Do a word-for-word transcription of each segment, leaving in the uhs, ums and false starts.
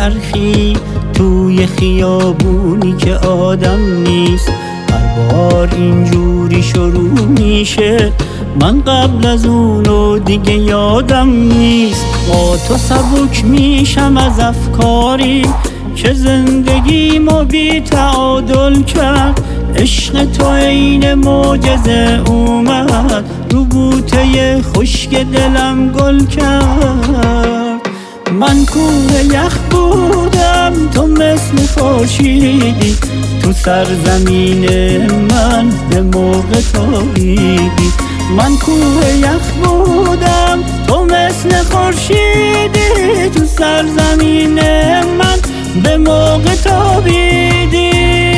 میچرخی توی خیابونی که آدم نیست. هر بار اینجوری شروع میشه من قبل از اونو دیگه یادم نیست. با تو سبک میشم از افکاری که زندگیمو بی تعادل کرد. عشق تو عین معجزه اومد رو بوته خشک دلم گل کرد. من کوه یخ بودم تو مثل خورشیدی تو سرزمین من به موقع تابیدی. من کوه یخ بودم تو مثل خورشیدی تو سرزمین من به موقع تابیدی.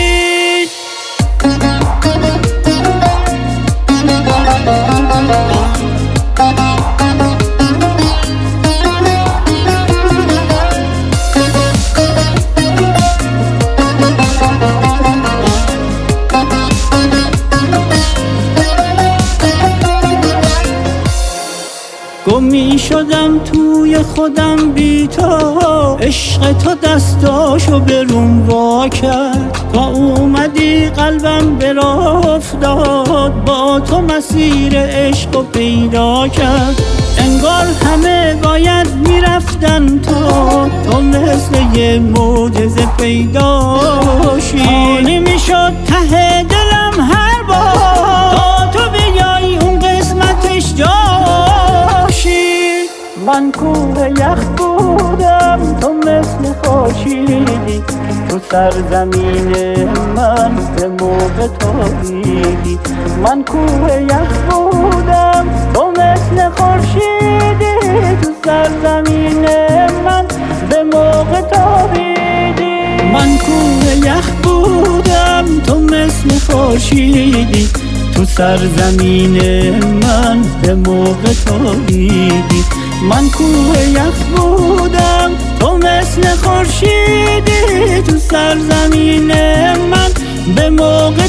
گم می شدم توی خودم بی تو، عشق تو دستاشو به روم وا کرد. تا اومدی قلبم به راه افتاد، با تو مسیر عشقو پیدا کرد. انگار همه باید میرفتن تا تو مثل یه معجزه پیداشی. خالی میشد ته دلم هر بار تا تو بیای اون قسمتش جاشی. من کوه یخ بودم تو مثل خورشیدی تو سرزمین من به موقع تابیدی. من کوه یخ بودم تو مثل خورشیدی تو سرزمین من به موقع تابیدی. من کوه یخ بودم تو مثل خورشیدی تو سرزمین من به موقع تابیدی. من کوه یخ بودم تو مثل خورشیدی تو سرزمین من به موقع